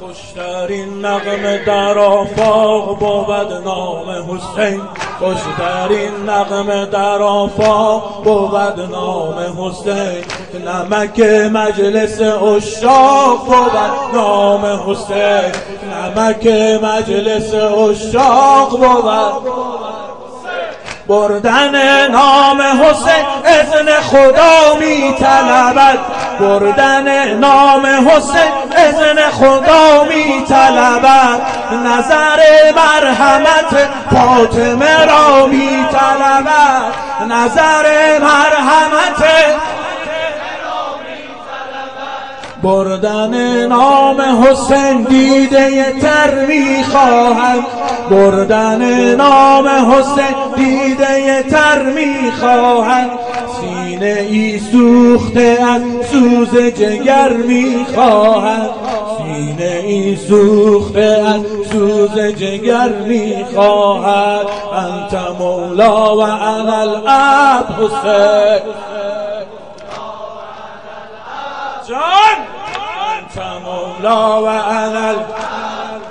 خوشترین نغمه در آفاق بود نام حسین، خوشترین نغمه در آفاق بود نام حسین. نمک مجلس عشاق بود نام حسین، نمک مجلس عشاق بود. بردن نام حسین اذن خدا می طلبد، بردن نام حسین اذن خدا می طلبد. نظر مرحمت فاطمه را می طلبد، نظر مرحمت. بردن نام حسین دیده تر می خواهد، بردن نام حسین دیده تر می خواهد. سینه ای سوخته از سوز جگر می خواهد، سینه ای سوخته از سوز جگر می خواهد. انت مولا و انا العبد حسین جان، انت مولا و انا العبد.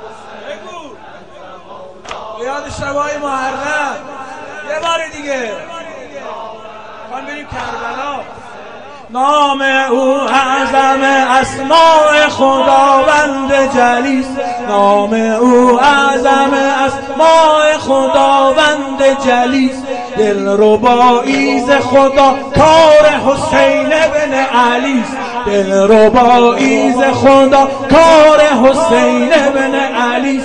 یاد شبای محرم یه بار دیگه خواهم بریم کربلا. نام او اعظم اسماء خداوند جلیس، نام او اعظم اسماء خداوند جلیس. دلربایی ز خدا کار حسین بن علی، دلربایی ز خدا کار حسین بن علی.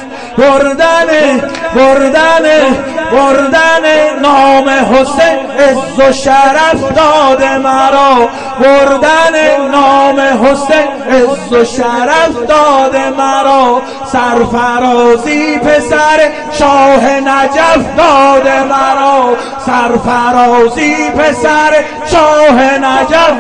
بردن نام حسین عز و شرف داده مرا، بردن نام حسین عز و شرف داده مرا. سرفرازی پسر شاه نجف داده مرا، سرفرازی پسر شاه نجف.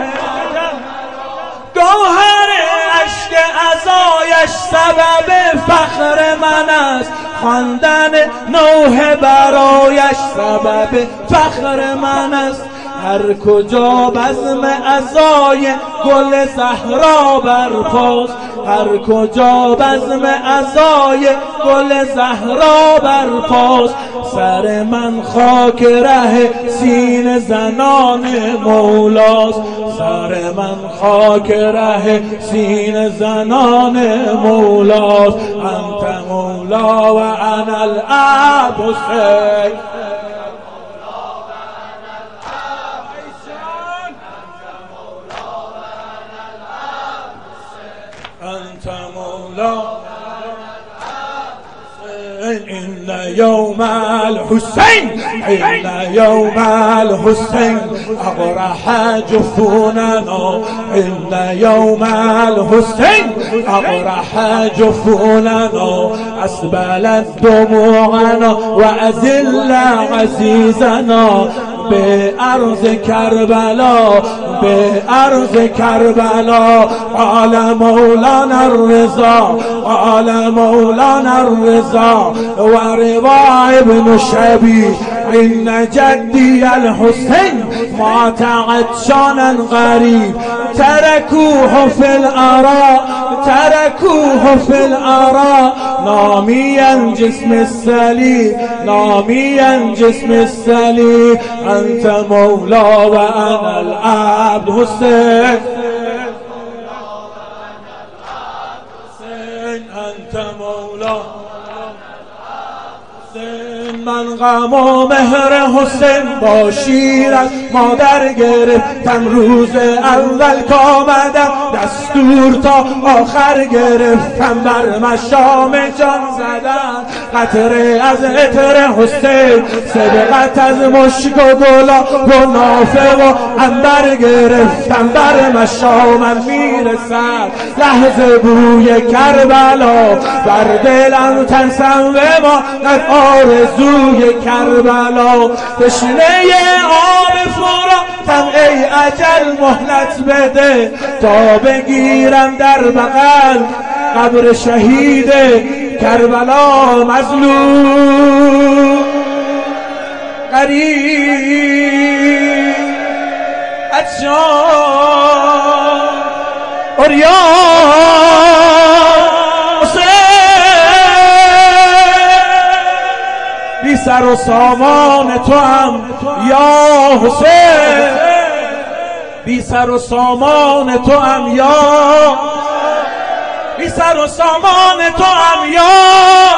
گوهر اشک عزایش سبب فخر من است، خواندن نوحه برایش سبب فخر من است. هر کجا بزم عزای گل زهرا برپاست، هر کجا بزم عزای گل زهرا برپاست. سر من خاک ره سینه زنان مولاست، سر من خاک ره سینه زنان مولاست. انت مولا و انا العبد حسین. أنت مولا إن يوم الحسين، إن يوم الحسين أغرح جفوننا، إن يوم الحسين أغرح جفوننا. أسبلت دموعنا وأذل عزيزنا به عرض کربلا، به عرض کربلا. قال مولانا الرضا، قال مولانا الرضا و رضا ابن شبیب. إن جدي الحسين مات عطشانا غريب، تركوه في الأراء، تركوه في الأراء. ناميا جسم السليم، ناميا جسم السليم. أنت مولا وأنا العبد حسين، أنت مولا. من غم و مهر حسین با شیر از مادر گرفتم، روز اول کامدم دستور تا آخر گرفتم. بر مشام جان زدن قطره از عطر حسین، صدقت از مشک و گلا و نافه و عنبر گرفتم. بر مشامم میرسد لحظه بوی کربلا، بر دلم ترسم و ما آرزوی کربلا. تشنه آب فراتم ای اجل مهلت بده، تا بگیرم در بغل قبر شهید کربلا. مظلوم غریب عطشان عریان حسین. بی سر و سامان تو هم یا حسین، بی سر و سامان تو هم یا، بی سر و سامان تو هم یا